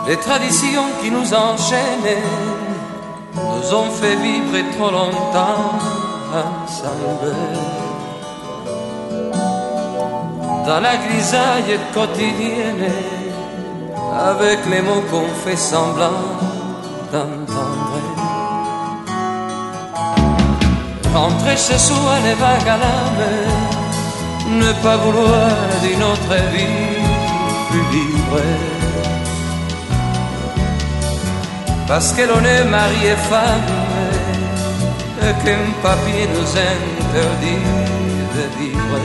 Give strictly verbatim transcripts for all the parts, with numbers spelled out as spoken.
Les traditions qui nous enchaînaient nous ont fait vivre trop longtemps ensemble. Dans la grisaille quotidienne, avec les mots qu'on fait semblant d'entendre. Rentrer chez soi les vagues à l'âme, ne pas vouloir d'une autre vie plus libre. Parce que l'on est marié et femme, et qu'un papier nous interdit de vivre.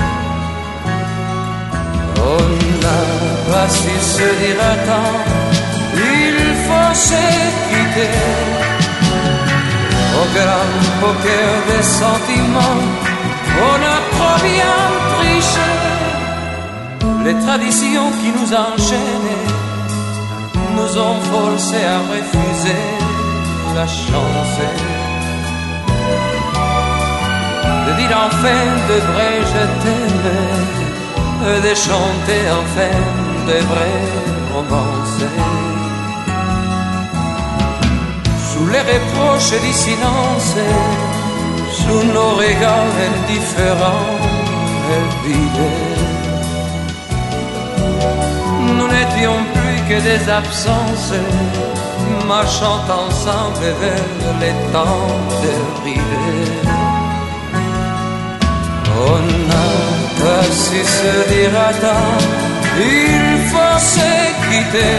On n'a pas su se dire attends, il faut se quitter. Au grand poker des sentiments, on a trop bien triché. Les traditions qui nous enchaînent nous ont forcés à refuser la chance de dire enfin de vrai je t'aime, de chanter enfin de vraies romances. Sous les reproches du silence, sous nos regards indifférents et vides, nous n'étions plus que des absences, marchant ensemble vers les temps derrivés. On n'a pas su se dire attends, il faut se quitter.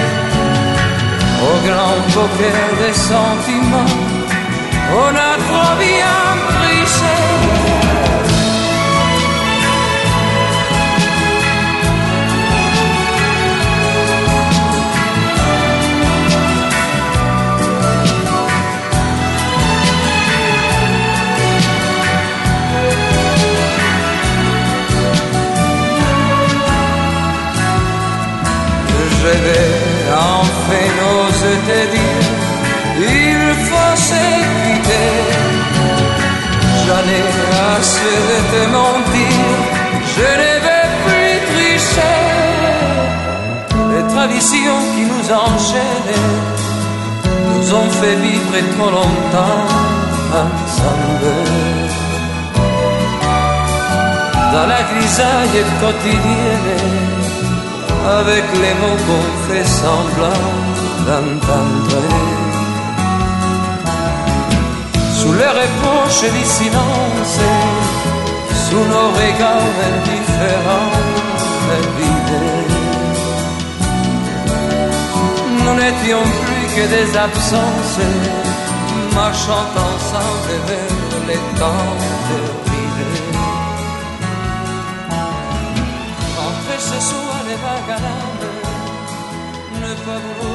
Au grand poker des sentiments, on a trop bien triché. Je vais enfin oser te dire, il faut se quitter. J'en ai assez de te mentir, je ne vais plus tricher. Les traditions qui nous enchaînent nous ont fait vivre trop longtemps ensemble. Dans la grisaille quotidienne, avec les mots qu'on fait semblant d'entendre. Sous les reproches du silence, sous nos regards indifférents et vides, nous n'étions plus que des absences, marchant ensemble vers les temps derrivés. Rentrer ce soir les vagues à l'âme, ne pas vouloir